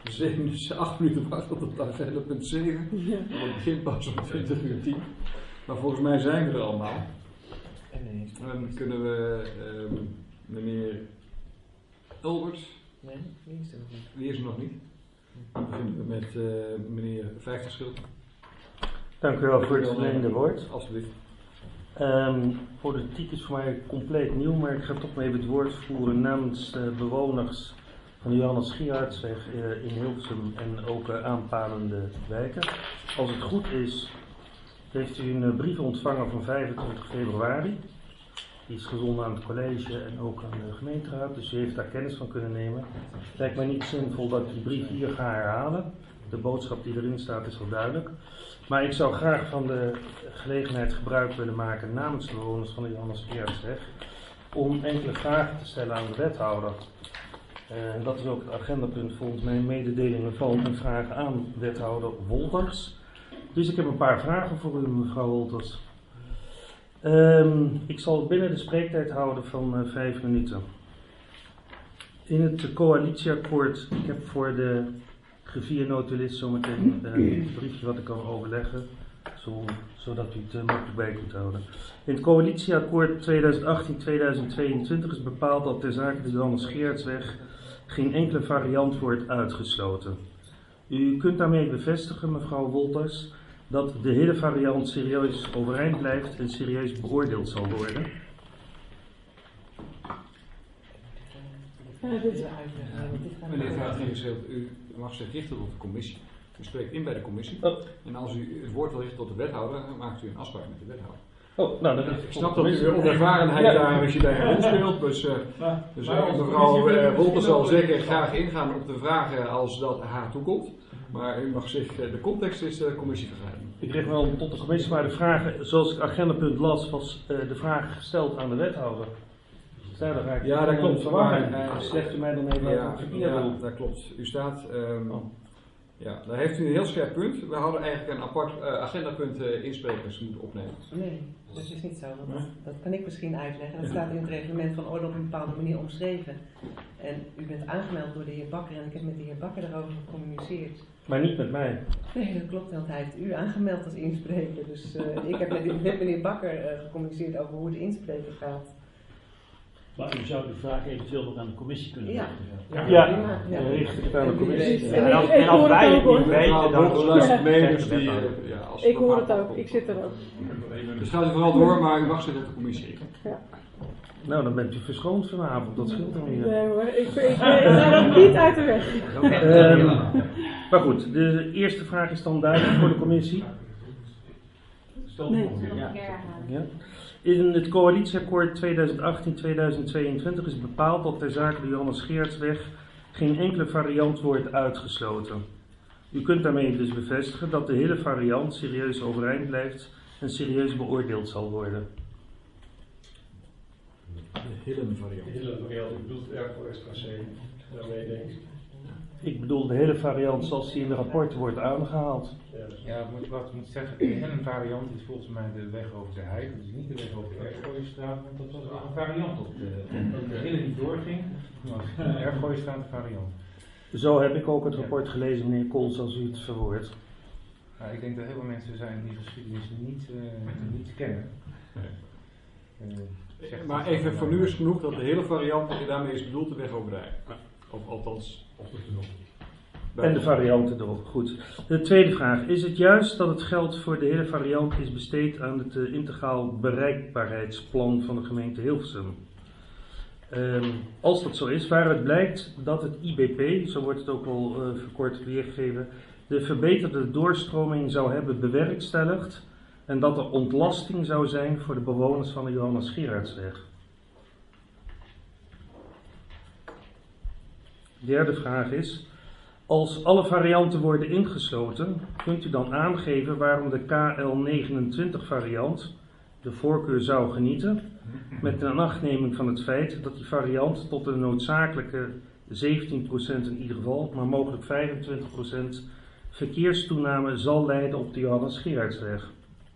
dus 8 minuten wachten tot de agenda punt 7. Ja. Het begint pas om 20:10. Maar volgens mij zijn we er allemaal. Dan kunnen we meneer Ulbers. Nee, wie is er nog niet? Wie is er nog niet? Dan beginnen we met meneer 50 Schild. Dank u wel voor het verlengde woord. Alsjeblieft. Politiek is voor mij compleet nieuw, maar ik ga toch maar even het woord voeren namens de bewoners van de Johannes Gierardsweg in Hilversum en ook aanpalende wijken. Als het goed is, heeft u een brief ontvangen van 25 februari. Die is gezonden aan het college en ook aan de gemeenteraad, dus u heeft daar kennis van kunnen nemen. Het lijkt mij niet zinvol dat ik die brief hier ga herhalen. De boodschap die erin staat is wel duidelijk. Maar ik zou graag van de gelegenheid gebruik willen maken namens de bewoners van de Johannes Gierardsweg om enkele vragen te stellen aan de wethouder. Dat is ook het agendapunt volgens mijn mededelingen van en vragen aan wethouder Wolters. Dus ik heb een paar vragen voor u, mevrouw Wolters. Ik zal binnen de spreektijd houden van 5 minuten. In het coalitieakkoord, ik heb voor de griffier-notulist zometeen een briefje wat ik kan overleggen, zodat u het makkelijk bij kunt houden. In het coalitieakkoord 2018-2022 is bepaald dat ter zake de Johannes Gierardsweg geen enkele variant wordt uitgesloten. U kunt daarmee bevestigen, mevrouw Wolters, dat de hele variant serieus overeind blijft en serieus beoordeeld zal worden. Meneer Vaart-Schild, u mag zich richten tot de commissie. U spreekt in bij de commissie. Oh. En als u het woord wil richten tot de wethouder, dan maakt u een afspraak met de wethouder. Oh, nou, ik snap dat u onervarenheid daar als je bij een rol speelt. Dus mevrouw Wolters zal zeker graag ingaan op de vragen als dat haar toekomt. Maar u mag zich, de context is de commissievergadering. Ik richt me wel tot de commissie, maar de vragen, zoals ik agendapunt las, was de vraag gesteld aan de wethouder. Ja, dat klopt. Slecht u mij dan even ja, dat klopt. U staat... Ja, daar heeft u een heel scherp punt. We hadden eigenlijk een apart agendapunt insprekers moeten opnemen. Nee, dat is niet zo. Dat kan ik misschien uitleggen. Dat staat in het reglement van orde op een bepaalde manier omschreven. En u bent aangemeld door de heer Bakker en ik heb met de heer Bakker daarover gecommuniceerd. Maar niet met mij. Nee, dat klopt, want hij heeft u aangemeld als inspreker. Dus ik heb met meneer Bakker gecommuniceerd over hoe het inspreken gaat. Maar u zou de vraag eventueel nog aan de commissie kunnen richten. Ja, richt ik het aan de commissie. En als wij het niet weten, dan... Ik hoor het ook, ik zit er ook. Dus gaat u vooral door, maar u mag zich op de commissie. Ja. Nou, dan bent u verschoond vanavond, dat scheelt dan niet. Nee hoor, ik ga dat niet uit de weg. Maar goed, de eerste vraag is dan duidelijk voor de commissie. Nee. Ja. In het coalitieakkoord 2018-2022 is bepaald dat ter zake de Johannes Gierardsweg geen enkele variant wordt uitgesloten. U kunt daarmee dus bevestigen dat de hele variant serieus overeind blijft en serieus beoordeeld zal worden. De hele variant. De hele variant, ik bedoel het erg voor SKC, daarmee denk ik. Ik bedoel de hele variant zoals die in de rapporten wordt aangehaald. Ja, wat ik moet zeggen, de hele variant is volgens mij de weg over de Heide, dus niet de weg over de Erfgooienstraat, want dat was wel een variant op de hele die doorging, maar de Erfgooienstraat een variant. Zo heb ik ook het rapport gelezen, meneer Kools, als u het verwoordt. Nou, ik denk dat heel veel mensen zijn die geschiedenis niet kennen. Maar even voor nu is genoeg dat de hele variant, wat je daarmee is bedoeld, de weg over de Heide. Of althans, op de tunnel. En de varianten erop, goed. De tweede vraag. Is het juist dat het geld voor de hele variant is besteed aan het integraal bereikbaarheidsplan van de gemeente Hilversum? Als dat zo is, waaruit blijkt dat het IBP, zo wordt het ook al verkort weergegeven, de verbeterde doorstroming zou hebben bewerkstelligd en dat er ontlasting zou zijn voor de bewoners van de Johannes Gierardsweg. Derde vraag is, als alle varianten worden ingesloten, kunt u dan aangeven waarom de KL29 variant de voorkeur zou genieten, met een achtneming van het feit dat die variant tot een noodzakelijke 17% in ieder geval, maar mogelijk 25% verkeerstoename zal leiden op de Johannes Gierardsweg.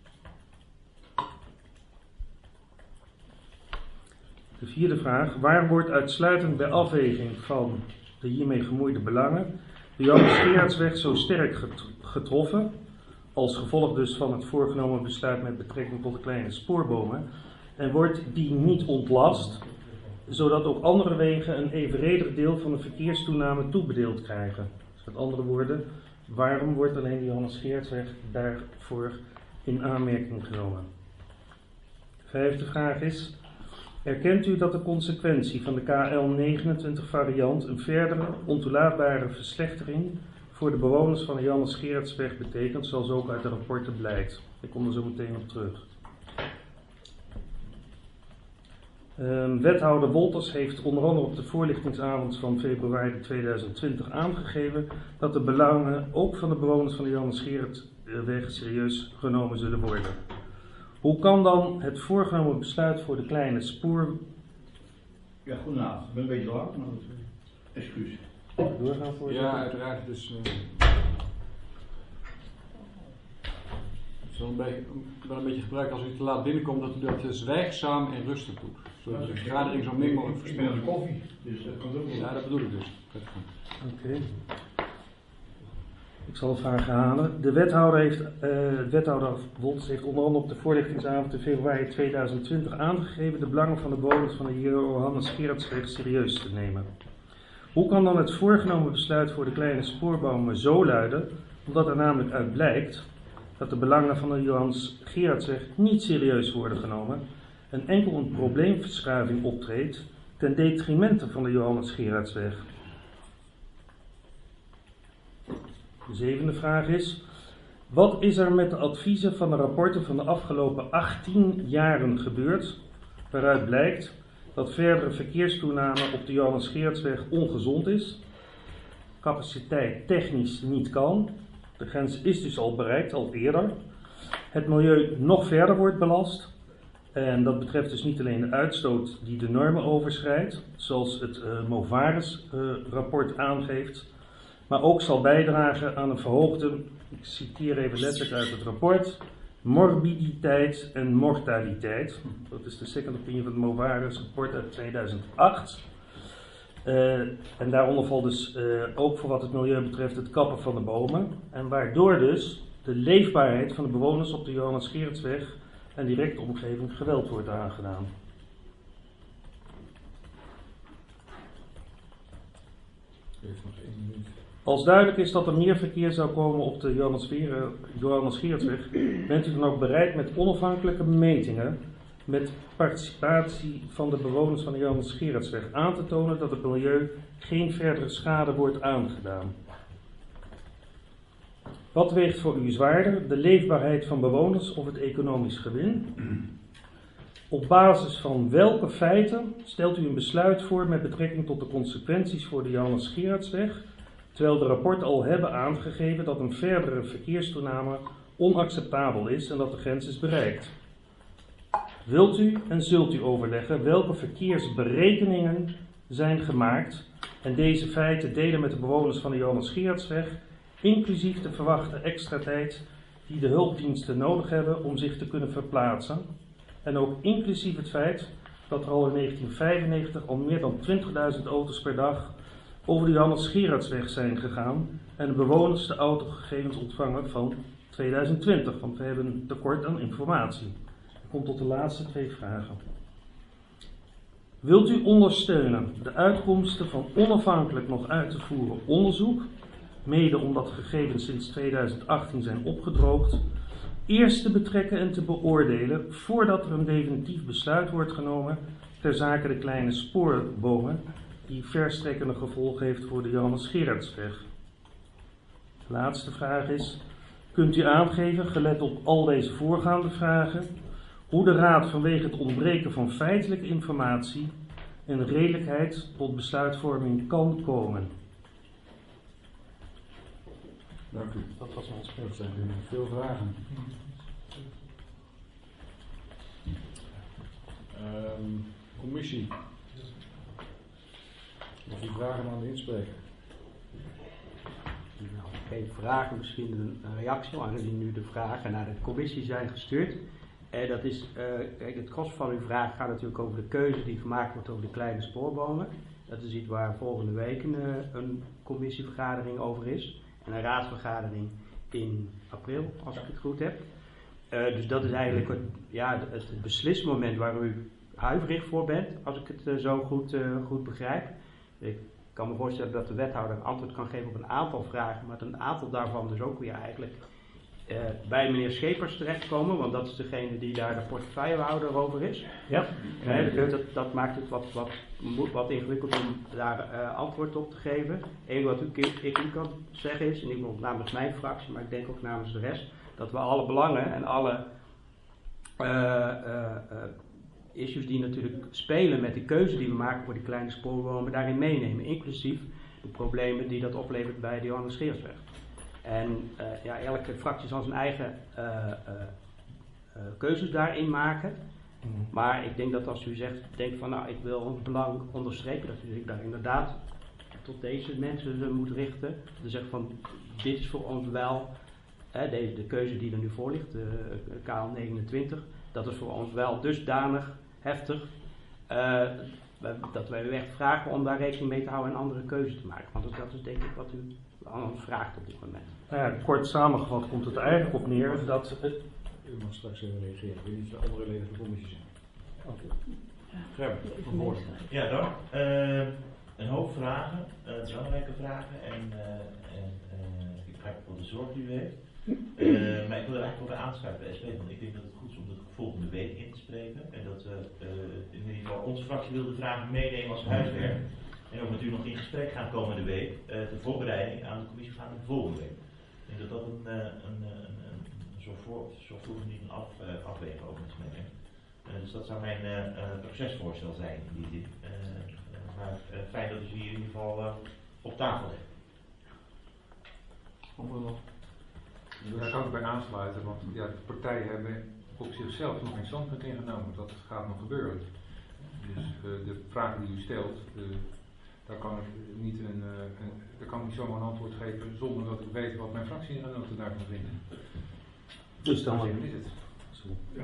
De vierde vraag, waar wordt uitsluitend bij afweging van de hiermee gemoeide belangen de Johannes Gerardsweg zo sterk getroffen, als gevolg dus van het voorgenomen besluit met betrekking tot de kleine spoorbomen, en wordt die niet ontlast, zodat ook andere wegen een evenredig deel van de verkeerstoename toebedeeld krijgen. Dus met andere woorden, waarom wordt alleen de Johannes Gerardsweg daarvoor in aanmerking genomen? Vijfde vraag is: erkent u dat de consequentie van de KL29 variant een verdere ontoelaatbare verslechtering voor de bewoners van de Johannes Gerardsweg betekent, zoals ook uit de rapporten blijkt? Ik kom er zo meteen op terug. Wethouder Wolters heeft onder andere op de voorlichtingsavond van februari 2020 aangegeven dat de belangen ook van de bewoners van de Johannes Gerardsweg serieus genomen zullen worden. Hoe kan dan het voorgenomen besluit voor de kleine spoor... Ja, goedenavond. Ik ben een beetje lang, maar excuus. Doorgaan voor Ja, uiteraard. Dus, het is wel een beetje gebruik als u te laat binnenkomt dat u dat zwijgzaam en rustig doet. Zodat de vergadering zo min mogelijk Ik ben aan de verstoort. koffie, dus dat komt ook wel. Ja, dat bedoel ik dus. Oké. Ik zal het vraag herhalen. De wethouder Wolters heeft onder andere op de voorlichtingsavond in februari 2020 aangegeven de belangen van de bewoners van de Johannes Gerardsweg serieus te nemen. Hoe kan dan het voorgenomen besluit voor de kleine spoorbomen zo luiden, omdat er namelijk uit blijkt dat de belangen van de Johannes Gerardsweg niet serieus worden genomen en enkel een probleemverschuiving optreedt ten detrimente van de Johannes Gerardsweg? De zevende vraag is: wat is er met de adviezen van de rapporten van de afgelopen 18 jaren gebeurd, waaruit blijkt dat verdere verkeerstoename op de Johannes Gerardsweg ongezond is, capaciteit technisch niet kan, de grens is dus al bereikt, al eerder, het milieu nog verder wordt belast, en dat betreft dus niet alleen de uitstoot die de normen overschrijdt, zoals het Movares-rapport aangeeft, maar ook zal bijdragen aan een verhoogde, ik citeer even letterlijk uit het rapport, morbiditeit en mortaliteit. Dat is de second opinion van het Movares rapport uit 2008. En daaronder valt dus ook voor wat het milieu betreft het kappen van de bomen. En waardoor dus de leefbaarheid van de bewoners op de Johannes Gerardsweg en directe omgeving geweld wordt aangedaan. Als duidelijk is dat er meer verkeer zou komen op de Johannes Gerardsweg, bent u dan ook bereid met onafhankelijke metingen, met participatie van de bewoners van de Johannes Gerardsweg, aan te tonen dat het milieu geen verdere schade wordt aangedaan? Wat weegt voor u zwaarder, de leefbaarheid van bewoners of het economisch gewin? Op basis van welke feiten stelt u een besluit voor met betrekking tot de consequenties voor de Johannes Gerardsweg, terwijl de rapporten al hebben aangegeven dat een verdere verkeerstoename onacceptabel is en dat de grens is bereikt? Wilt u en zult u overleggen welke verkeersberekeningen zijn gemaakt en deze feiten delen met de bewoners van de Johannes Gerardsweg, inclusief de verwachte extra tijd die de hulpdiensten nodig hebben om zich te kunnen verplaatsen, en ook inclusief het feit dat er al in 1995 al meer dan 20.000 auto's per dag over de Johannes Gerardsweg zijn gegaan en de bewoners de autogegevens ontvangen van 2020, want we hebben een tekort aan informatie. Ik kom tot de laatste twee vragen. Wilt u ondersteunen de uitkomsten van onafhankelijk nog uit te voeren onderzoek, mede omdat de gegevens sinds 2018 zijn opgedroogd, eerst te betrekken en te beoordelen voordat er een definitief besluit wordt genomen ter zake de kleine spoorbomen die verstrekkende gevolgen heeft voor de Johannes Gerardsweg? De laatste vraag is: kunt u aangeven, gelet op al deze voorgaande vragen, hoe de Raad vanwege het ontbreken van feitelijke informatie en redelijkheid tot besluitvorming kan komen? Dank u. Dat was mijn spreek. Dat zijn veel vragen. Commissie. Of u vragen aan de inspreker? Nou, geen vragen, misschien een reactie, aangezien nu de vragen naar de commissie zijn gestuurd. Dat is, kijk, het gros van uw vraag gaat natuurlijk over de keuze die gemaakt wordt over de kleine spoorbomen. Dat is iets waar volgende week een commissievergadering over is. En een raadsvergadering in april, als ik het goed heb. Dus dat is eigenlijk het beslismoment waar u huiverig voor bent, als ik het zo goed begrijp. Ik kan me voorstellen dat de wethouder een antwoord kan geven op een aantal vragen, maar dat een aantal daarvan dus ook weer eigenlijk bij meneer Schepers terechtkomen, want dat is degene die daar de portefeuillehouder over is. Ja. Dat maakt het wat ingewikkeld om daar antwoord op te geven. Het enige wat ik u kan zeggen is, in ieder geval namens mijn fractie, maar ik denk ook namens de rest, dat we alle belangen en alle issues die natuurlijk spelen met de keuze die we maken voor die kleine spoorwoningen daarin meenemen, inclusief de problemen die dat oplevert bij de Johannes Geersweg. En elke fractie zal zijn eigen keuzes daarin maken. Maar ik denk dat als u denkt van ik wil het belang onderstrepen, dat u zich daar inderdaad tot deze mensen moet richten. Dus zegt van dit is voor ons wel, de keuze die er nu voor ligt, KL 29, dat is voor ons wel dusdanig heftig dat wij u echt vragen om daar rekening mee te houden en andere keuzes te maken. Want dat is denk ik wat u aan ons vraagt op dit moment. Kort samengevat komt het eigenlijk op neer dat... U mag straks even reageren. Ik weet niet of de andere leden van de commissie zijn. Gerben, van Boord. Ja, dank. Een hoop vragen, belangrijke vragen en ik begrijp wel de zorg die u heeft. Maar ik wil er eigenlijk over aanschuiven bij SP, want ik denk dat het goed is om dat volgende week in te spreken. En dat we in ieder geval onze fractie wil de vragen meenemen als huiswerk. En ook met u nog in gesprek gaan komende week, ter voorbereiding aan de commissievergadering volgende week. Ik denk dat dat een zorgvuldig niet een afwegen ook is mee. Dus dat zou mijn procesvoorstel zijn in die zin. Maar fijn dat u ze hier in ieder geval op tafel heeft. Daar kan ik bij aansluiten, want de partijen hebben op zichzelf nog geen standpunt ingenomen. Dat gaat nog gebeuren. Dus de vragen die u stelt, daar kan ik niet zomaar een antwoord geven zonder dat ik weet wat mijn fractiegenoten daarvan vinden. Dus dan is het. Ja.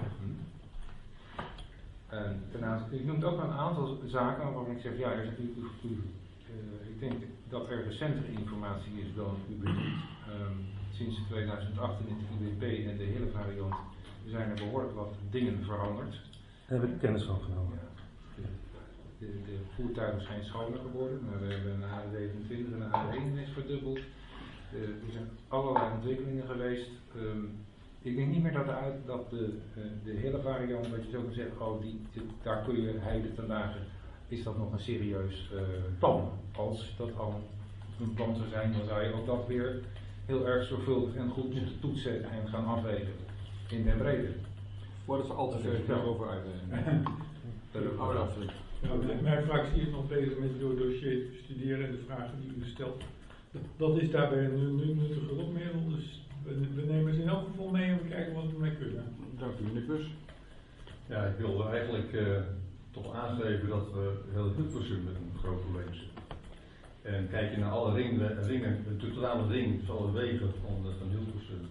En u noemt ook een aantal zaken waarvan ik zeg, ik denk dat er recentere informatie is dan u bedoelt. Sinds 2008 in het IBP en de hele variant zijn er behoorlijk wat dingen veranderd. Daar heb ik kennis van genomen. Ja. De voertuigen zijn schoner geworden. We hebben een AD27 en een AD1 is verdubbeld. Er zijn allerlei ontwikkelingen geweest. Ik denk niet meer dat de hele variant, wat je zo kan zeggen, daar kun je heiden ten dagen, is dat nog een serieus plan. Als dat al een plan zou zijn, dan zou je ook dat weer heel erg zorgvuldig en goed moeten toetsen en gaan afwegen in den brede. Voordat we al te ver over uit. Mijn fractie is nog bezig met het dossier te bestuderen en de vragen die u stelt. Dat is daarbij nu nuttige hulpmiddel, dus we nemen ze in elk geval mee en we kijken wat we mee kunnen. Dank u, meneer Bus. Ja, ik wil eigenlijk toch aangeven dat we heel Hilversum met een groot probleem zitten. En kijk je naar alle ringen, de totale ring, dus alle wegen van Hilversum,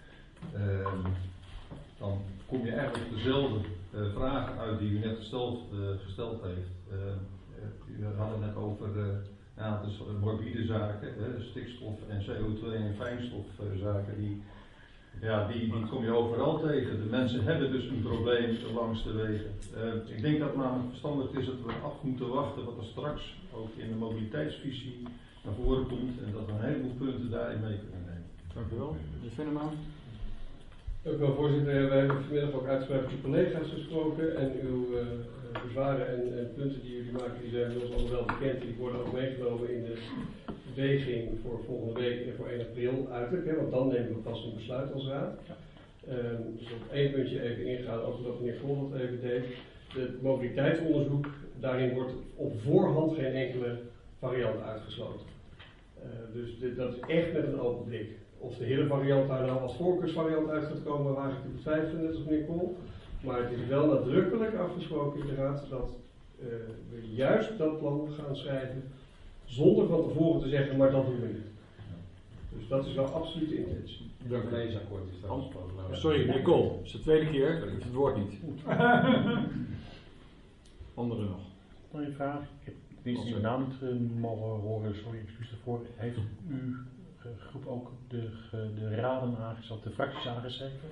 dan kom je eigenlijk op dezelfde vragen uit die u net gesteld heeft. U had het net over dus morbide zaken, stikstof en CO2 en fijnstofzaken, die kom je overal tegen. De mensen hebben dus een probleem langs de wegen. Ik denk dat het namelijk verstandig is dat we af moeten wachten wat er straks ook in de mobiliteitsvisie naar voren komt en dat we een heleboel punten daarin mee kunnen nemen. Dank u wel. De Venema. Dank u wel, voorzitter. Wij hebben vanmiddag ook uitgebreid met collega's gesproken en uw bezwaren en punten die jullie maken, die zijn ons allemaal wel bekend. Die worden ook meegenomen in de weging voor volgende week en voor 1 april uiterlijk, want dan nemen we pas een besluit als raad. Dus op 1 puntje even ingaan, ook dat meneer Vol dat even deed. Het mobiliteitsonderzoek, daarin wordt op voorhand geen enkele variant uitgesloten. Dus dat is echt met een open blik. Of de hele variant daar nou als voorkeursvariant uit gaat komen, waar ik te betwijfelen, net als meneer Kool. Maar het is wel nadrukkelijk afgesproken in de raad dat we juist dat plan gaan schrijven zonder van tevoren te zeggen, maar dat doen we niet. Dus dat is wel absoluut de intentie. Dank u. Leesakkoord is daar afgesproken. Sorry, meneer Kool, het is de tweede keer, ik het woord niet. Anderen nog. Mooie vraag. Dienst die uw naam niet mogen horen, sorry, excuus daarvoor. Heeft uw groep ook de raden aangeschreven, de fracties aangeschreven?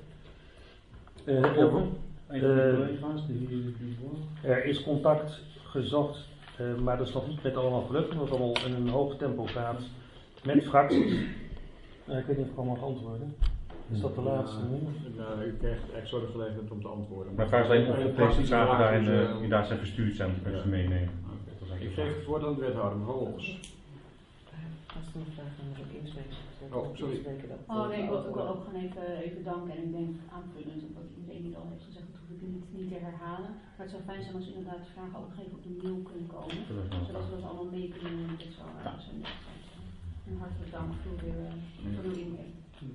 Een van de collega's die er is contact gezocht, maar dat is nog niet met allemaal gelukt, omdat het allemaal in een hoog tempo gaat met fracties. Ik weet niet of ik allemaal mag antwoorden. Is dat de laatste? Nou, u krijgt echt zo de gelegenheid om te antwoorden. Maar vraag alleen of deze vragen die daar zijn verstuurd zijn, dat ze meenemen. Ik geef het woord aan de wethouder, mevrouw Wolfs. Als er een vraag aan de inspreken. Oh, sorry. Nee, ik wil ook wel gewoon even danken en ik denk aanvullend op wat iedereen die al heeft gezegd, dat hoef ik niet te herhalen. Maar het zou fijn zijn als inderdaad de vragen ook nog even op de mail kunnen komen, zodat we dat allemaal mee kunnen nemen. Dit zou zo net zijn. En hartelijk dank voor uw inbreng.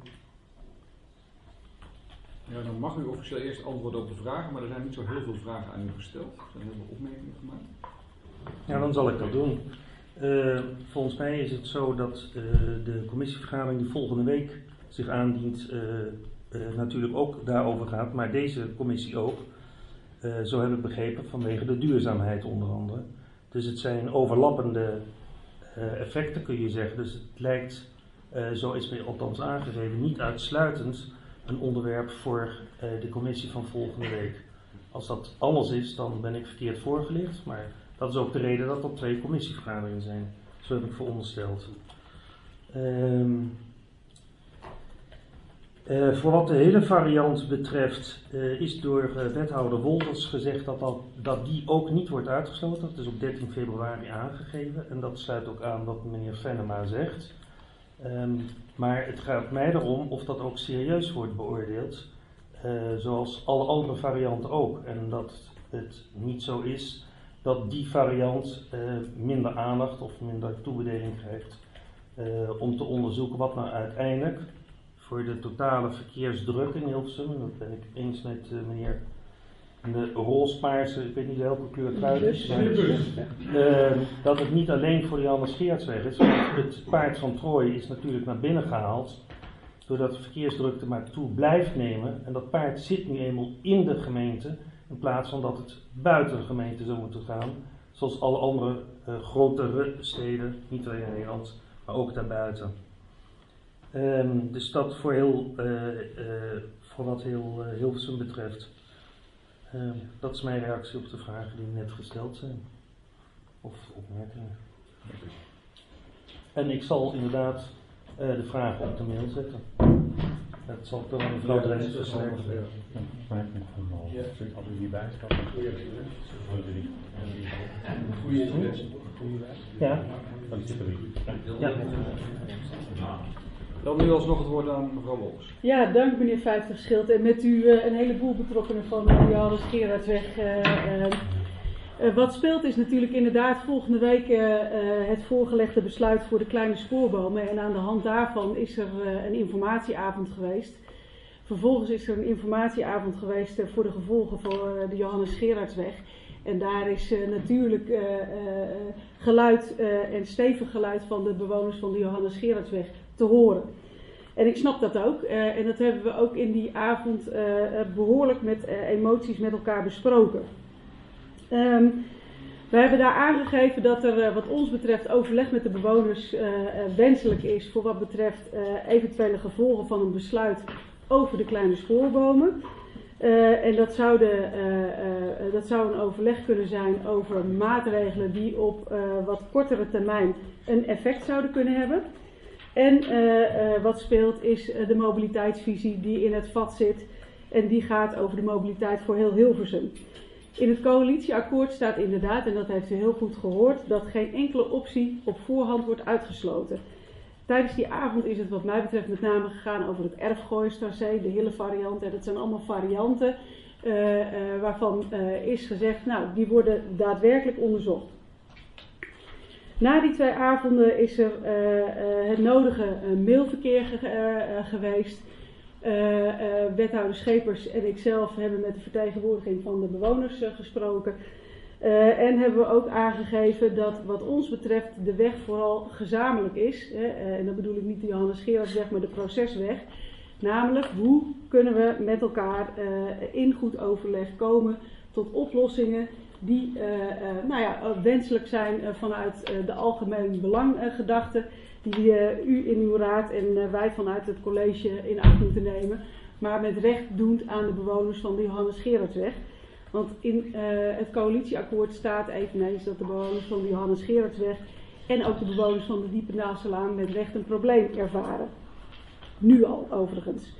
Ja, dan mag u officieel eerst antwoorden op de vragen, maar er zijn niet zo heel veel vragen aan u gesteld. Er zijn heel veel opmerkingen gemaakt. Ja, dan zal ik dat doen. Volgens mij is het zo dat de commissievergadering die volgende week zich aandient natuurlijk ook daarover gaat, maar deze commissie ook, zo heb ik begrepen, vanwege de duurzaamheid onder andere. Dus het zijn overlappende effecten kun je zeggen, dus het lijkt, zo is mij althans aangegeven, niet uitsluitend een onderwerp voor de commissie van volgende week. Als dat anders is, dan ben ik verkeerd voorgelicht, maar dat is ook de reden dat er 2 commissievergaderingen zijn. Zo heb ik verondersteld. Voor wat de hele variant betreft is door wethouder Wolters gezegd dat die ook niet wordt uitgesloten. Dat is op 13 februari aangegeven en dat sluit ook aan wat meneer Venema zegt. Maar het gaat mij erom of dat ook serieus wordt beoordeeld, zoals alle andere varianten ook. En dat het niet zo is dat die variant minder aandacht of minder toebedeling krijgt om te onderzoeken wat nou uiteindelijk voor de totale verkeersdruk in Hilversum, en dat ben ik eens met meneer de roospaarse, ik weet niet welke kleur het uit is, dat het niet alleen voor de Johannes Geertsweg is, want het paard van Troje is natuurlijk naar binnen gehaald, doordat de verkeersdrukte maar toe blijft nemen, en dat paard zit nu eenmaal in de gemeente, in plaats van dat het buiten de gemeente zou moeten gaan, zoals alle andere grotere steden, niet alleen in Nederland, maar ook daarbuiten. Dus dat voor wat heel Hilversum betreft. Dat is mijn reactie op de vragen die net gesteld zijn. Of opmerkingen. En ik zal inderdaad de vragen op de mail zetten. Dat zal ik dan aan mevrouw Drents versterken. Als u hierbij staat, goede interesse. Ja. Ja. Dan nu alsnog het woord aan mevrouw Wolfs. Ja, dank meneer 50 Schild. En met u een heleboel betrokkenen van de Johannes Geertsweg. Wat speelt is natuurlijk inderdaad volgende week het voorgelegde besluit voor de kleine spoorbomen. En aan de hand daarvan is er een informatieavond geweest. Vervolgens is er een informatieavond geweest voor de gevolgen voor de Johannes Geertsweg. En daar is natuurlijk geluid en stevig geluid van de bewoners van de Johannes Geertsweg te horen. En ik snap dat ook. En dat hebben we ook in die avond behoorlijk met emoties met elkaar besproken. We hebben daar aangegeven dat er wat ons betreft overleg met de bewoners wenselijk is voor wat betreft eventuele gevolgen van een besluit over de kleine spoorbomen. En dat zou een overleg kunnen zijn over maatregelen die op wat kortere termijn een effect zouden kunnen hebben. En wat speelt is de mobiliteitsvisie die in het vat zit en die gaat over de mobiliteit voor heel Hilversum. In het coalitieakkoord staat inderdaad, en dat heeft u heel goed gehoord, dat geen enkele optie op voorhand wordt uitgesloten. Tijdens die avond is het wat mij betreft met name gegaan over het Erfgooistracé, de hele variant. En dat zijn allemaal varianten waarvan is gezegd, nou die worden daadwerkelijk onderzocht. Na die 2 avonden is er het nodige mailverkeer geweest. Wethouder Schepers en ikzelf hebben met de vertegenwoordiging van de bewoners gesproken. En hebben we ook aangegeven dat wat ons betreft de weg vooral gezamenlijk is. En dan bedoel ik niet de Johannes Geertsweg, maar de procesweg. Namelijk, hoe kunnen we met elkaar in goed overleg komen tot oplossingen die wenselijk zijn vanuit de algemeen belanggedachte die u in uw raad en wij vanuit het college in acht moeten nemen, maar met recht doend aan de bewoners van de Johannes Gerardsweg. Want in het coalitieakkoord staat eveneens dat de bewoners van de Johannes Gerardsweg en ook de bewoners van de Diependaalselaan met recht een probleem ervaren. Nu al, overigens.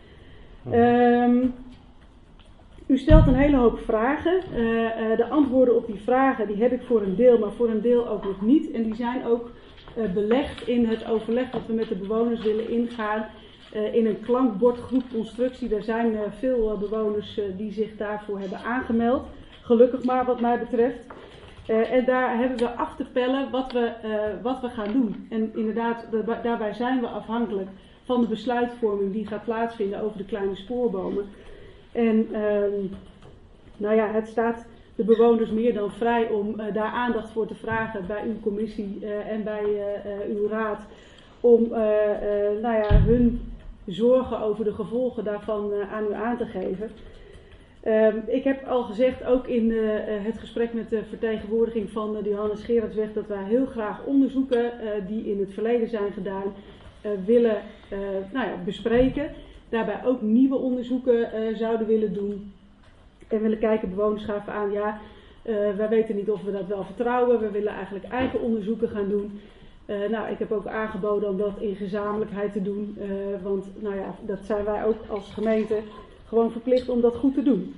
U stelt een hele hoop vragen. De antwoorden op die vragen die heb ik voor een deel, maar voor een deel ook nog niet. En die zijn ook belegd in het overleg dat we met de bewoners willen ingaan in een klankbordgroepconstructie. Er zijn veel bewoners die zich daarvoor hebben aangemeld. Gelukkig maar wat mij betreft. En daar hebben we af te pellen wat we gaan doen. En inderdaad, daarbij zijn we afhankelijk van de besluitvorming die gaat plaatsvinden over de kleine spoorbomen. En het staat de bewoners meer dan vrij om daar aandacht voor te vragen bij uw commissie en bij uw raad. Om hun zorgen over de gevolgen daarvan aan u aan te geven. Ik heb al gezegd, ook in het gesprek met de vertegenwoordiging van de Johannes Gerardsweg, dat wij heel graag onderzoeken die in het verleden zijn gedaan willen bespreken. Daarbij ook nieuwe onderzoeken zouden willen doen. En willen kijken, bewoners gaven aan, wij weten niet of we dat wel vertrouwen. We willen eigenlijk eigen onderzoeken gaan doen. Ik heb ook aangeboden om dat in gezamenlijkheid te doen. Want dat zijn wij ook als gemeente gewoon verplicht om dat goed te doen.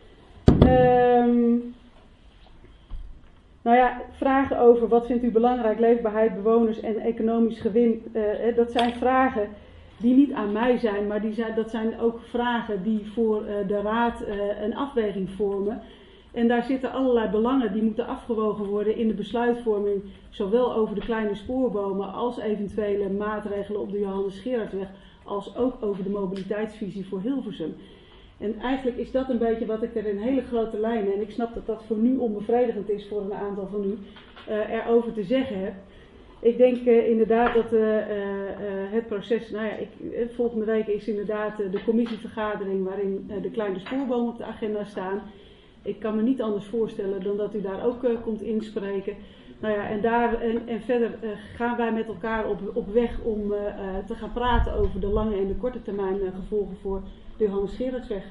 Vragen over wat vindt u belangrijk, leefbaarheid, bewoners en economisch gewin. Dat zijn vragen die niet aan mij zijn, maar dat zijn ook vragen die voor de raad een afweging vormen. En daar zitten allerlei belangen die moeten afgewogen worden in de besluitvorming, zowel over de kleine spoorbomen als eventuele maatregelen op de Johannes Gerardsweg, als ook over de mobiliteitsvisie voor Hilversum. En eigenlijk is dat een beetje wat ik er in hele grote lijnen, en ik snap dat dat voor nu onbevredigend is voor een aantal van u, erover te zeggen heb. Ik denk inderdaad dat het proces, volgende week is inderdaad de commissievergadering waarin de kleine spoorbomen op de agenda staan. Ik kan me niet anders voorstellen dan dat u daar ook komt inspreken. En verder gaan wij met elkaar op weg om te gaan praten over de lange en de korte termijn gevolgen voor de Johannes Gerardsweg.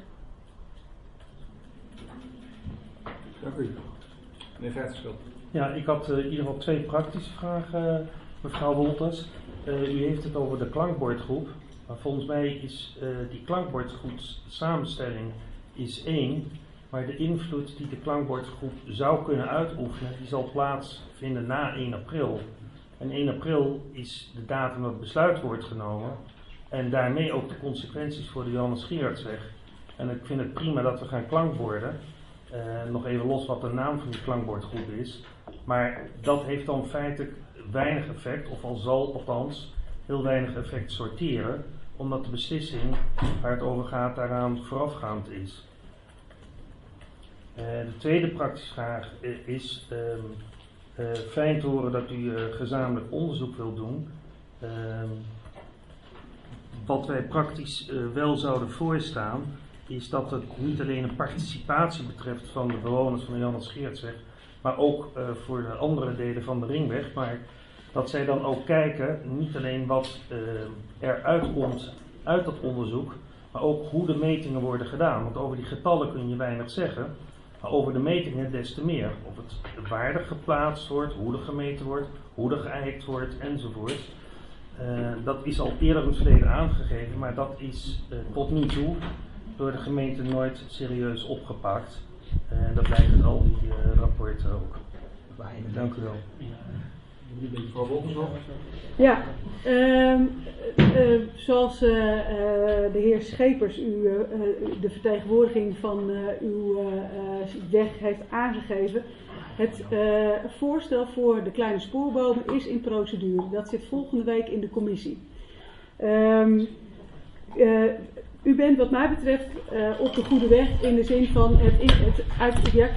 Dank u. Meneer Vertschot. Ja, ik had in ieder geval 2 praktische vragen, mevrouw Wolters. U heeft het over de klankbordgroep. Maar volgens mij is die klankbordgroep samenstelling is 1. Maar de invloed die de klankbordgroep zou kunnen uitoefenen, die zal plaatsvinden na 1 april. En 1 april is de datum dat het besluit wordt genomen. En daarmee ook de consequenties voor de Johannes Gerardsweg. En ik vind het prima dat we gaan klankborden. Nog even los wat de naam van die klankbordgroep is. Maar dat heeft dan feitelijk weinig effect, of al zal althans heel weinig effect sorteren. Omdat de beslissing waar het over gaat daaraan voorafgaand is. De tweede praktische vraag is fijn te horen dat u gezamenlijk onderzoek wilt doen. Wat wij praktisch wel zouden voorstaan is dat het niet alleen een participatie betreft van de bewoners van de Johannes Gerardsweg, maar ook voor de andere delen van de ringweg, maar dat zij dan ook kijken, niet alleen wat er uitkomt uit dat onderzoek, maar ook hoe de metingen worden gedaan. Want over die getallen kun je weinig zeggen, maar over de metingen des te meer. Of het waardig geplaatst wordt, hoe er gemeten wordt, hoe er geëikt wordt enzovoort. Dat is al eerder in het verleden aangegeven, maar dat is tot nu toe door de gemeente nooit serieus opgepakt. Dat blijkt uit al die rapporten ook. Dank u wel. Ja, zoals de heer Schepers de vertegenwoordiging van uw weg heeft aangegeven. Het voorstel voor de kleine spoorbomen is in procedure. Dat zit volgende week in de commissie. U bent wat mij betreft op de goede weg in de zin van het uitproject.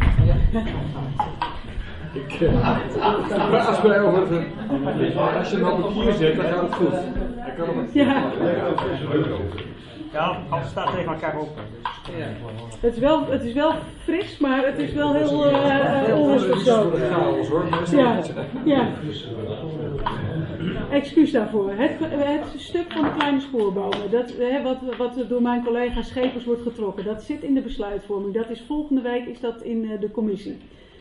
Als je hem op het kier zet, dan gaat het goed. Ja. Ja, alles staat tegen elkaar op. Ja. Het is wel fris, maar het is wel heel onrustig. Ja. Excuus daarvoor. Het stuk van de kleine spoorbomen, wat door mijn collega Schepers wordt getrokken, dat zit in de besluitvorming. Dat is volgende week is dat in de commissie.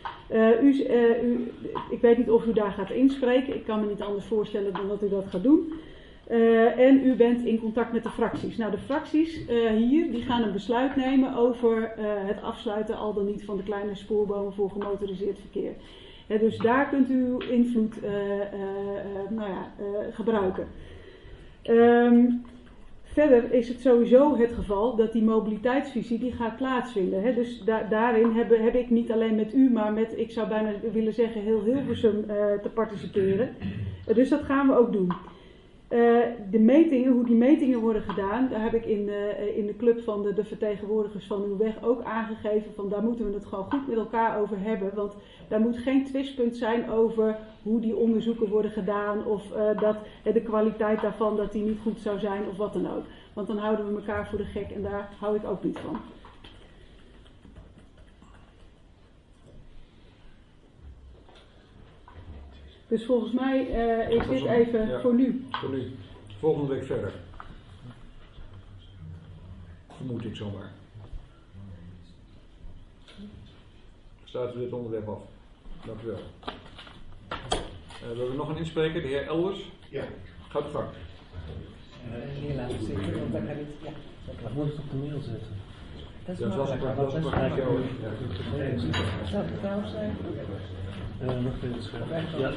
Ik weet niet of u daar gaat inspreken. Ik kan me niet anders voorstellen dan dat u dat gaat doen. En u bent in contact met de fracties. Nou, de fracties hier die gaan een besluit nemen over het afsluiten al dan niet van de kleine spoorbomen voor gemotoriseerd verkeer. Dus daar kunt u uw invloed gebruiken. Verder is het sowieso het geval dat die mobiliteitsvisie die gaat plaatsvinden. Dus daarin heb ik niet alleen met u, maar met, ik zou bijna willen zeggen, heel Hilversum te participeren. Dus dat gaan we ook doen. De metingen, hoe die metingen worden gedaan, daar heb ik in de club van de vertegenwoordigers van uw weg ook aangegeven van daar moeten we het gewoon goed met elkaar over hebben. Want daar moet geen twistpunt zijn over hoe die onderzoeken worden gedaan of dat de kwaliteit daarvan dat die niet goed zou zijn of wat dan ook. Want dan houden we elkaar voor de gek en daar hou ik ook niet van. Dus volgens mij is dit even voor nu. Voor nu. Volgende week verder. Vermoed ik zomaar. Sluiten we dit onderwerp af. Dank u wel. We hebben nog een inspreker, de heer Elders. Ja. Gaat u gang. Hier laten zitten, want dat kan niet. Ja. Dat moet ik op de mail zetten. Dat is Ja, makkelijk. dat is makkelijk. Zou het trouwens zijn? Nog even schrijven. Ja.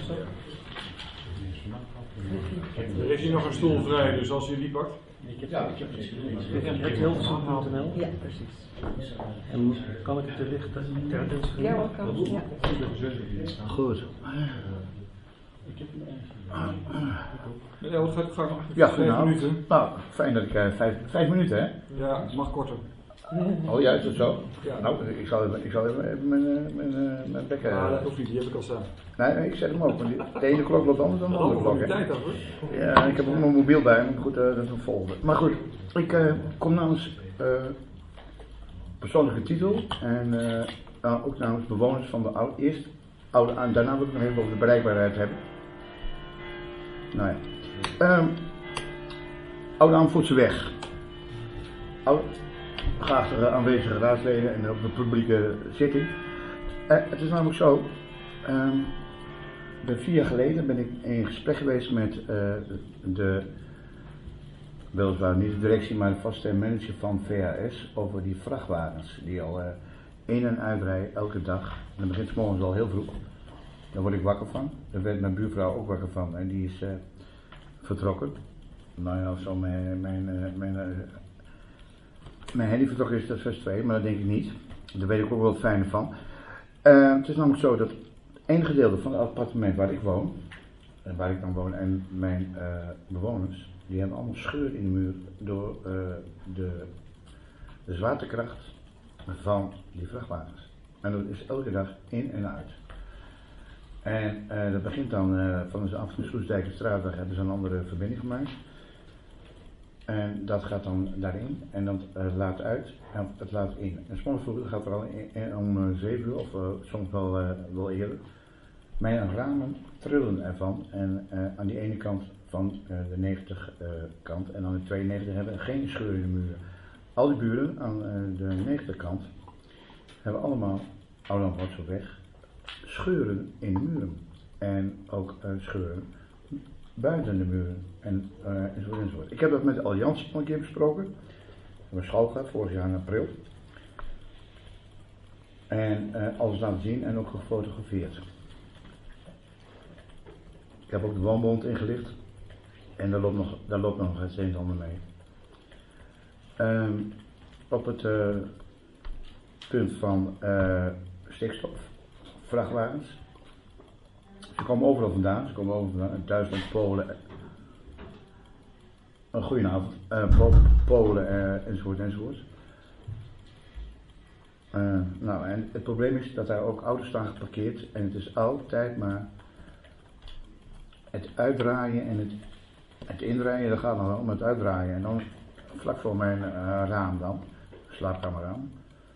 Er is hier nog een stoel vrij, dus als u die pakt. Ik heb het Hilversum.nl. Ja, precies. En kan ik het te licht ter attentie? Ja, wat kan. Ja. Goed. Ja, wat gaat u gang? Ja, 5 minuten. Nou, fijn dat ik 5 minuten, hè? Ja, het mag korter. Oh, juist, dat zo? Ja. Nou, ik zal even mijn bekken... Ja, dat hoeft niet, die heb ik al staan. Nee, ik zet hem ook, want de ene klok loopt anders dan de andere klok, hè? tijd af, hoor. Ja, ik heb ook mijn mobiel bij me, maar goed, dat is een volgende. Maar goed, ik kom namens persoonlijke titel en ook namens bewoners van de oude aan. Daarna wil ik nog even over de bereikbaarheid hebben. Nou ja. Oude Amersfoortseweg. Geachte aanwezige raadsleden en ook de publieke zitting. Het is namelijk zo. 4 jaar geleden ben ik in gesprek geweest met weliswaar niet de directie, maar de vaste manager van VHS over die vrachtwagens die al in- en uitrijden elke dag. En dat begint 's morgens al heel vroeg. Daar word ik wakker van. Daar werd mijn buurvrouw ook wakker van en die is vertrokken. Nou ja, zo mijn handy vertrokken is, dat is vers 2, maar dat denk ik niet. Daar weet ik ook wel het fijne van. Het is namelijk zo dat het ene gedeelte van het appartement waar ik woon, en mijn bewoners, die hebben allemaal scheuren in de muur door de zwaartekracht van die vrachtwagens. En dat is elke dag in en uit. En dat begint dan van de af van de Soesdijkerstraatweg hebben ze een andere verbinding gemaakt. En dat gaat dan daarin en dat laat uit en het laat in. En soms vroeger gaat er al om 7 uur of soms wel eerder. Mijn ramen trillen ervan en aan die ene kant van de 90 kant en aan de 92 hebben geen scheur in de muren. Al die buren aan de 90 kant hebben allemaal Oude Amersfoortseweg scheuren in de muren. En ook scheuren buiten de muren enzovoort enzovoort. Ik heb dat met de Alliantie al een keer besproken. We hebben school gehad, vorig jaar in april. En alles laten zien en ook gefotografeerd. Ik heb ook de woonbond ingelicht. En daar loopt nog het een en ander mee. Op het punt van stikstof, vrachtwagens. Ze komen overal vandaan. In Duitsland, Polen. Goedenavond. Polen enzovoort enzovoort. Nou, en het probleem is dat daar ook auto's staan geparkeerd. En het is altijd maar het uitdraaien en het indraaien. Dat gaat nog wel, maar het uitdraaien. En dan vlak voor mijn raam dan, slaapkamerraam,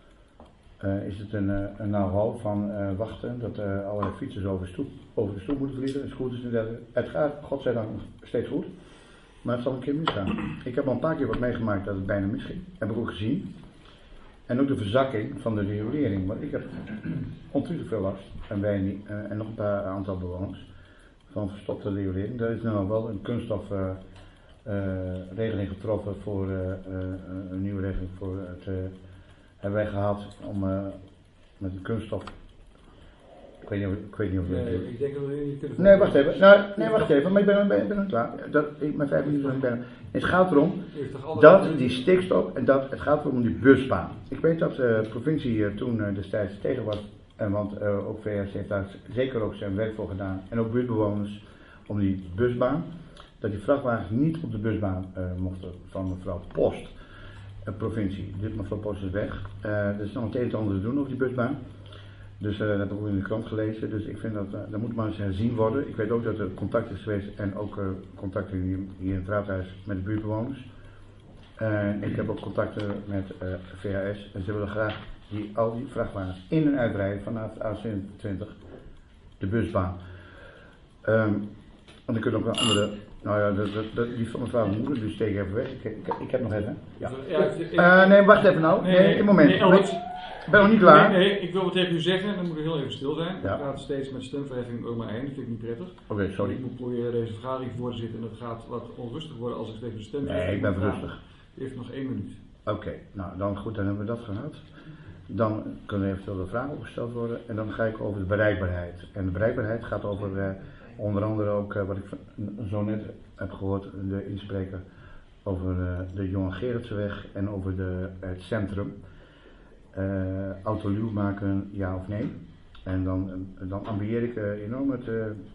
is het een hal van wachten dat allerlei fietsers over de stoep moeten vliegen, scooters en dergelijke. Het gaat, godzijdank, steeds goed, maar het zal een keer misgaan. Ik heb al een paar keer wat meegemaakt dat het bijna misging, heb ik ook gezien. En ook de verzakking van de riolering, want ik heb ontzettend veel last, en wij niet, en nog een aantal bewoners, van verstopte riolering. Daar is nu al wel een kunststof regeling getroffen voor een nieuwe regeling voor het hebben wij gehad om met een kunststof. Ik weet niet of nee, ik denk dat we niet kunnen. Nee, wacht even. Nee, wacht even, maar ik ben klaar. Mijn 5 minuten ben. Het gaat erom dat die stikstof en het gaat erom die busbaan. Ik weet dat de provincie toen destijds tegen was, want ook VS heeft daar zeker ook zijn werk voor gedaan en ook buurtbewoners om die busbaan. Dat die vrachtwagens niet op de busbaan mochten van mevrouw Post, provincie. Dit mevrouw Post is weg. Er is nog het een en ander te doen op die busbaan. Dus dat heb ik ook in de krant gelezen. Dus ik vind dat moet maar eens herzien worden. Ik weet ook dat er contact is geweest en ook contacten hier in het raadhuis met de buurtbewoners. Ik heb ook contacten met VHS en ze willen graag al die vrachtwagens in en uitrijden vanaf A27, de busbaan. En dan kunnen ook wel andere. Nou ja, die van mevrouw moeder, die steek even weg. Ik heb nog even. Ja. Nee, wacht even nou. Nee, een moment. Ik ben nog niet klaar. Nee, ik wil wat tegen u zeggen, dan moet u heel even stil zijn. Ja. Ik praat steeds met stemverheffing door mij heen, dat vind ik niet prettig. Oké, sorry. Ik moet proberen deze vergadering voor te zitten en het gaat wat onrustig worden als ik steeds de stemverheffing. Nee, ik ben rustig. U heeft nog 1 minuut. Oké, nou dan goed, dan hebben we dat gehad. Dan kunnen eventueel de vragen opgesteld worden en dan ga ik over de bereikbaarheid. En de bereikbaarheid gaat over onder andere ook wat ik zo net heb gehoord, de inspreker, over de Johan Gerritseweg en over het centrum. Autoluw maken, ja of nee. En dan ambieer ik enorm het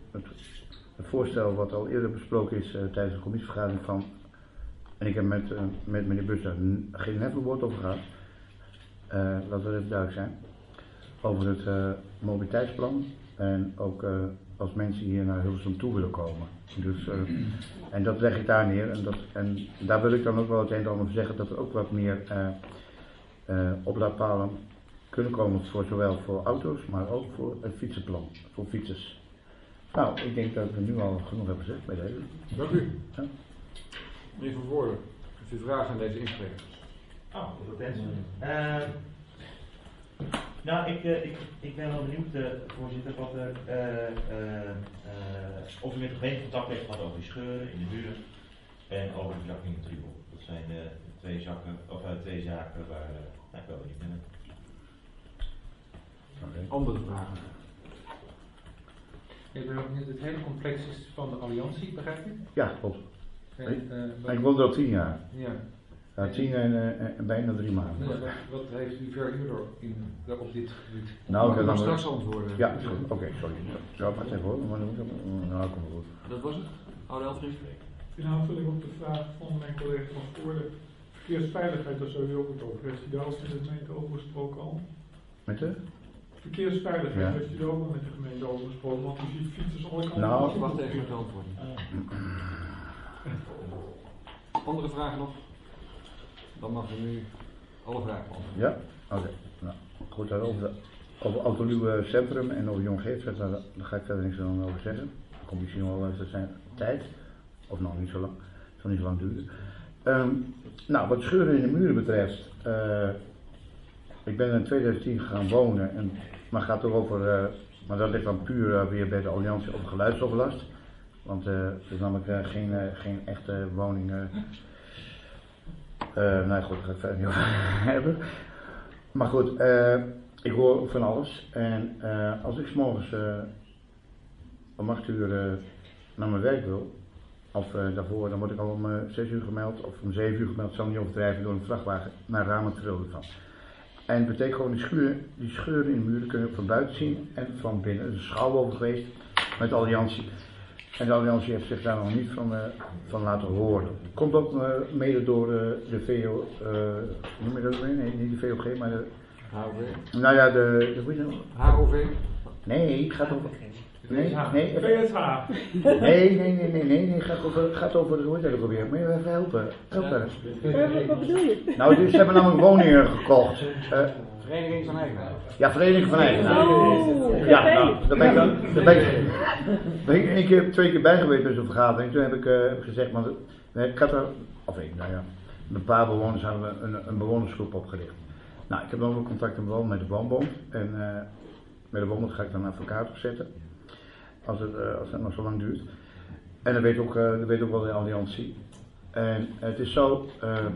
voorstel wat al eerder besproken is tijdens de commissievergadering van, en ik heb met meneer Buster geen enkel woord over gehad, laten we even duidelijk zijn, over het mobiliteitsplan en ook als mensen hier naar Hilversum toe willen komen. Dus, en dat leg ik daar neer en daar wil ik dan ook wel het een en ander over zeggen dat er ook wat meer oplaadpalen kunnen komen voor zowel voor auto's, maar ook voor het fietsenplan, voor fietsers. Nou, ik denk dat we nu al genoeg hebben gezegd bij deze. Dank u. Ja. Meneer Van Voorde, heeft u vragen aan deze inspreker? Oh, dat is nou, ik ben wel benieuwd, voorzitter, wat of u met de gemeente contact heeft gehad over die scheuren in de muren en over de zakking in de tribel. Dat zijn twee zaken waar ik wel benieuwd ben. Andere vragen? Ik ben ook niet, het hele complex is van de Alliantie, begrijp ik? Ja, klopt. Ik woon er al 10 jaar. Ja. 10 en bijna 3 maanden. Ja, wat heeft u verhuurder op dit gebied? Nou, ik kan straks antwoorden. Ja, oké, sorry. Zo, wacht even hoor. Nou, kom maar goed. Dat was het? Oude Elfried? In aanvulling op de vraag van mijn collega Van Voorde, verkeersveiligheid, daar zou u ook het over. Heeft u daar al met de gemeente over gesproken al? Met de? Verkeersveiligheid, heeft u daar ook al met de gemeente over gesproken? Want u ziet fietsers alle kanten. Nou, wacht even met de antwoorden. Andere vragen nog? Dan mag u nu alle vragen beantwoorden. Ja? Oké. Nou, goed, over Autoluw Centrum en over Jong Geertweg, daar ga ik verder niks over zeggen. Dan komt misschien wel uit zijn tijd. Of nog niet zo lang. Het zal niet zo lang duren. Nou, wat scheuren in de muren betreft. Ik ben in 2010 gaan wonen. Maar het gaat toch over. Maar dat ligt dan puur weer bij de Alliantie over geluidsoverlast. Want er is namelijk geen echte woning. Nou goed, daar ga ik verder niet over hebben. Maar goed, ik hoor van alles. En als ik 's morgens om 8 uur naar mijn werk wil, of daarvoor, dan word ik al om 6 uur gemeld, of om 7 uur gemeld, zal niet overdrijven, door een vrachtwagen naar ramen trillen van. En het betekent gewoon, die scheuren in de muren kunnen van buiten zien en van binnen. Er is schouw over geweest met de Alliantie. En de Alliantie heeft zich daar nog niet van laten horen. Komt ook mede door de VO, noem je dat weer? Nee, niet de VOG, maar de... HOV? Nou ja, de hoe is het? HOV? Nee, het gaat over... Nee, VSH. Nee, gaat over de woordelijke proberen. Moet je me even helpen? Wat bedoel je? Nou, dus ze hebben namelijk woningen gekocht. Vereniging van Eigenaren. Ja, Vereniging van Eigenaren. Oh, Ja, nou, daar ben ik 1 keer, 2 keer bij geweest bij zo'n vergadering. Toen heb ik gezegd, want ik had er, een paar bewoners hadden we een bewonersgroep opgericht. Nou, ik heb dan ook contact met de woonbond. En met de woonbond ga ik dan een advocaat opzetten. Als het nog zo lang duurt. En dat weet ook wel de alliantie. En het is zo,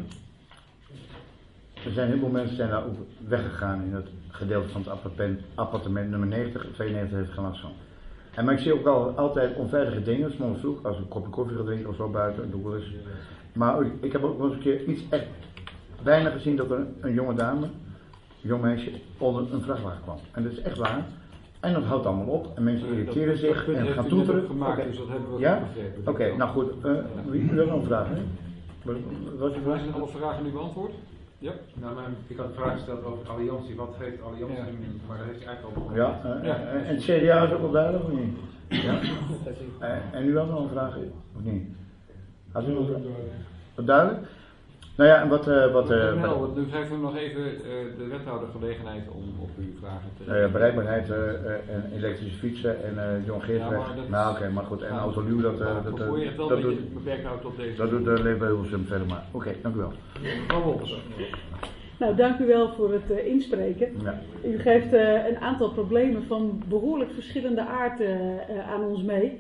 er zijn heel veel mensen zijn daar ook weggegaan in het gedeelte van het appartement nummer 90. 92 heeft geen last van. Maar ik zie ook altijd onveilige dingen, soms vroeg, als ik een kopje koffie ga drinken of zo buiten, doe ik wel eens. Maar ik heb ook wel eens een keer iets echt weinig gezien dat er een jonge dame, een jong meisje, onder een vrachtwagen kwam. En dat is echt waar. En dat houdt allemaal op en mensen irriteren zich en gaan toeteren. Dus dat hebben we ja? begrepen. Oké, nou goed. Wie wil nog een vraag? Wat je vraag? Zijn alle vragen nu beantwoord? Ja. Nou, ik had een vraag gesteld over Alliantie. Wat heeft Alliantie? Maar daar heeft hij eigenlijk al ja, en het CDA is ook wel duidelijk of niet? Ja? En u had nog een vraag, of niet? Had u nog een vraag? Wat duidelijk? Nou ja, en nu geven we nog even de wethouder gelegenheid om op uw vragen te bereikbaarheid en elektrische fietsen en John Geertweg. Nou oké, maar goed, en Autoluw dat doet beperkt houdt tot deze. Dat doet de Leefbaar Hilversum verder maar. Oké, dank u wel. Nou, dank u wel voor het inspreken. Ja. U geeft een aantal problemen van behoorlijk verschillende aard aan ons mee.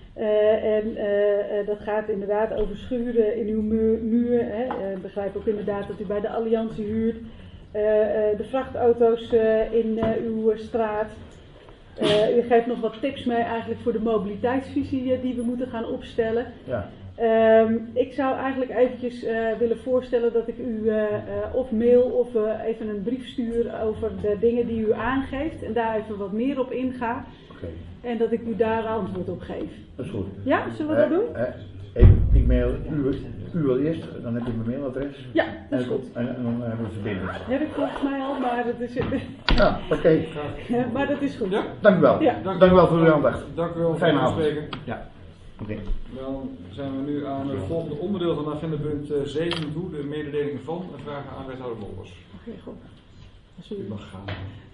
Dat gaat inderdaad over schuren in uw muur. Ik begrijp ook inderdaad dat u bij de Alliantie huurt. De vrachtauto's in uw straat. U geeft nog wat tips mee eigenlijk voor de mobiliteitsvisie die we moeten gaan opstellen. Ja. Ik zou eigenlijk eventjes willen voorstellen dat ik u of mail of even een brief stuur over de dingen die u aangeeft. En daar even wat meer op inga. Okay. En dat ik u daar antwoord op geef. Dat is goed. Ja, zullen we dat doen? Ik mail u wil eerst, dan heb je mijn mailadres. Ja, dat is goed. En dan hebben we verbinding. Heb ik volgens mij al, maar dat is... Ja, oké. Maar dat is goed. Ja? Dank u wel. Ja. Dank u wel voor uw aandacht. Dank u wel Fijne voor het avond. spreken. Ja. Oké. Dan zijn we nu aan het volgende onderdeel van agendapunt 7 toe, de mededeling van en vragen aan wethouder Wolbers. Oké, goed. U mag gaan.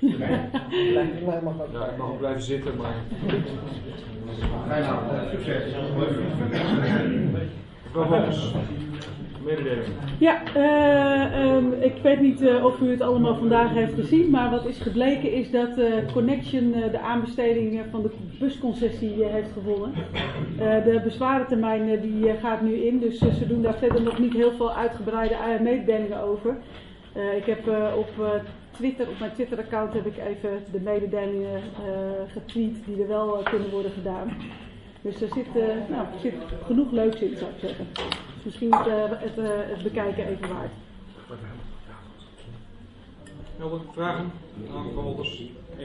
Ja, ik mag ook blijven zitten, maar... Succes. Mevrouw Wolbers, mededeling. Ja, ik weet niet of u het allemaal vandaag heeft gezien, maar wat is gebleken is dat Connection de aanbesteding van de busconcessie heeft gewonnen. De bezwarentermijn die gaat nu in, dus ze doen daar verder nog niet heel veel uitgebreide mededelingen over. Ik heb op mijn Twitter-account heb ik even de mededelingen getweet die er wel kunnen worden gedaan. Dus er zit genoeg leuks in, zou ik zeggen. Dus misschien het bekijken even waard. Helder, vragen aan mevrouw Wolbers?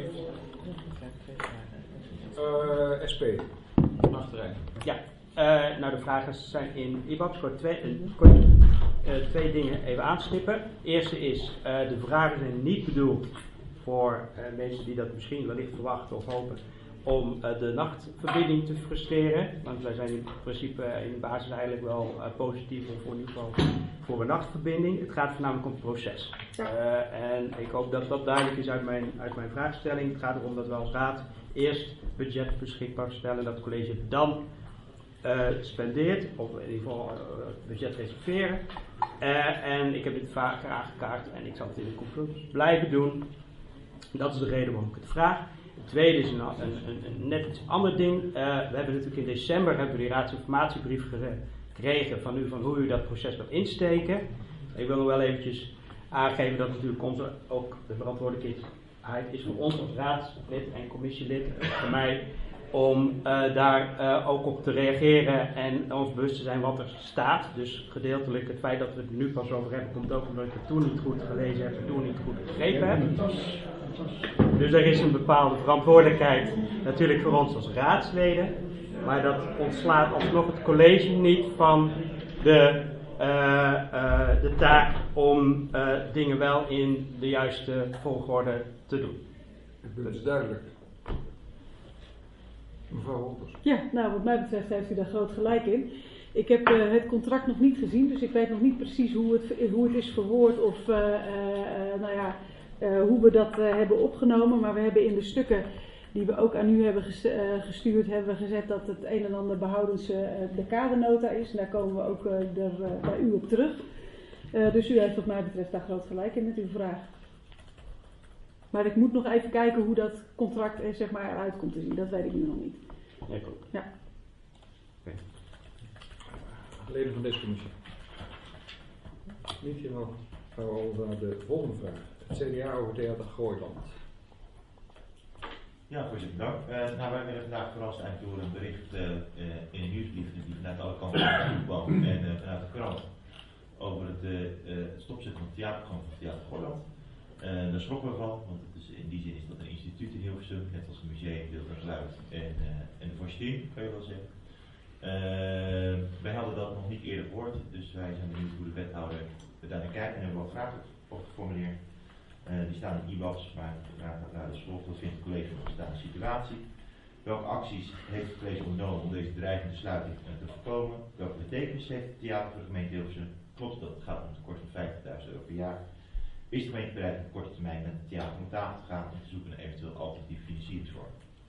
SP, achterijn. Ja, nou de vragen zijn in IBAX voor twee dingen even aanstippen. Het eerste is, de vragen zijn niet bedoeld voor mensen die dat misschien wellicht verwachten of hopen om de nachtverbinding te frustreren. Want wij zijn in principe in de basis eigenlijk wel positief voor in ieder geval voor een nachtverbinding. Het gaat voornamelijk om het proces. En ik hoop dat dat duidelijk is uit mijn vraagstelling. Het gaat erom dat we als raad eerst budget beschikbaar stellen, dat het college dan spendeert, of in ieder geval budget reserveren. En ik heb dit vaker aangekaart en ik zal het in de conclusie blijven doen. Dat is de reden waarom ik het vraag. Het tweede is een net iets ander ding. We hebben natuurlijk in december die raadsinformatiebrief gekregen van u, van hoe u dat proces wilt insteken. Ik wil nog wel eventjes aangeven dat natuurlijk ook de verantwoordelijkheid is voor ons als raadslid en commissielid, voor mij, om daar ook op te reageren en ons bewust te zijn wat er staat. Dus gedeeltelijk het feit dat we het er nu pas over hebben, komt ook omdat ik het toen niet goed gelezen heb en toen niet goed begrepen heb. Dus er is een bepaalde verantwoordelijkheid natuurlijk voor ons als raadsleden, maar dat ontslaat alsnog het college niet van de taak om dingen wel in de juiste volgorde te doen. Het punt is duidelijk. Mevrouw Wolters. Ja, nou wat mij betreft heeft u daar groot gelijk in. Ik heb het contract nog niet gezien, dus ik weet nog niet precies hoe het is verwoord of hoe we dat hebben opgenomen. Maar we hebben in de stukken die we ook aan u hebben gestuurd, hebben we gezet dat het een en ander behoudens de kadernota is. En daar komen we ook bij u op terug. Dus u heeft wat mij betreft daar groot gelijk in met uw vraag. Maar ik moet nog even kijken hoe dat contract zeg maar eruit komt te zien. Dat weet ik nu nog niet. Ja, klopt. Ja. Okay. Leden van deze commissie. Niet hiervan gaan we over naar de volgende vraag. Het CDA over Theater Gooiland. Ja, voorzitter, dank. Wij werden vandaag verrast eigenlijk door een bericht in de nieuwsbrief die vanuit alle kanten kwam en vanuit de krant over het stopzetten van het theaterprogramma van Theater Gooiland. Daar schrokken we van, want het is, in die zin is dat een instituut in Hilversum, net als een museum, Beeld en Geluid en de Voorsteen, kan je wel zeggen. Wij hadden dat nog niet eerder gehoord, dus wij zijn benieuwd hoe de wethouder daarnaar kijkt en hebben wel vragen op geformuleerd. Die staan in IBAS, maar de vraag gaat naar de slot. Wat vindt het college van de bestaande situatie? Welke acties heeft het college ondernomen om deze dreigende sluiting te voorkomen? Welke betekenis heeft het theater voor de gemeente Hilversum? Klopt dat het gaat om een tekort van €50.000 per jaar? Is de gemeente bereid op korte termijn met het theater om tafel te gaan en te zoeken naar eventueel alternatieve financieringsvorm?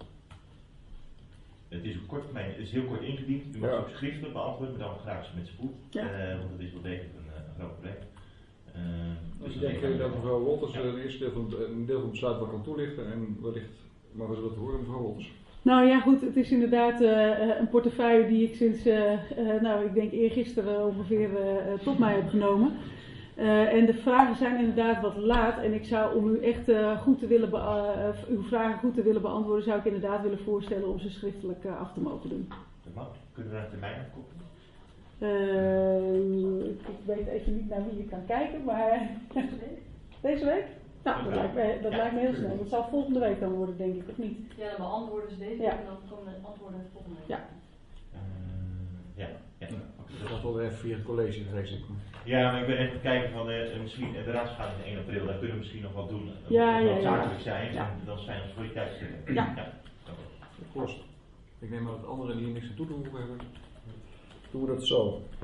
Het is op korte termijn, het is heel kort ingediend. U mag het ook schriftelijk beantwoorden, maar dan graag met spoed. Want het is wel degelijk een groot probleem. Dus ik denk dat mevrouw Wolters een eerste deel van het besluit wel kan toelichten en wellicht mogen we dat horen, mevrouw Wolters. Nou ja, goed, het is inderdaad een portefeuille die ik sinds, ik denk eergisteren ongeveer tot mij heb genomen. En de vragen zijn inderdaad wat laat en ik zou om u echt uw vragen goed te willen beantwoorden, zou ik inderdaad willen voorstellen om ze schriftelijk af te mogen doen. Dat mag. Kunnen we een termijn afkoppelen? Ik weet even niet naar wie je kan kijken, maar deze week? Nou, dat lijkt me heel snel. Dat zal volgende week dan worden, denk ik, of niet? Ja, dan beantwoorden ze deze week en dan komen de antwoorden volgende week. Ja. Dat gaat wel even via het college, vrees ik. Ja, maar ik ben even aan het kijken van misschien de raadsvergadering in 1 april, daar kunnen we misschien nog wat doen. Wat zakelijk zijn, dan zijn we voor die tijd te Kost. Ik neem aan dat anderen die niks aan toe te voegen hebben, doen we dat zo.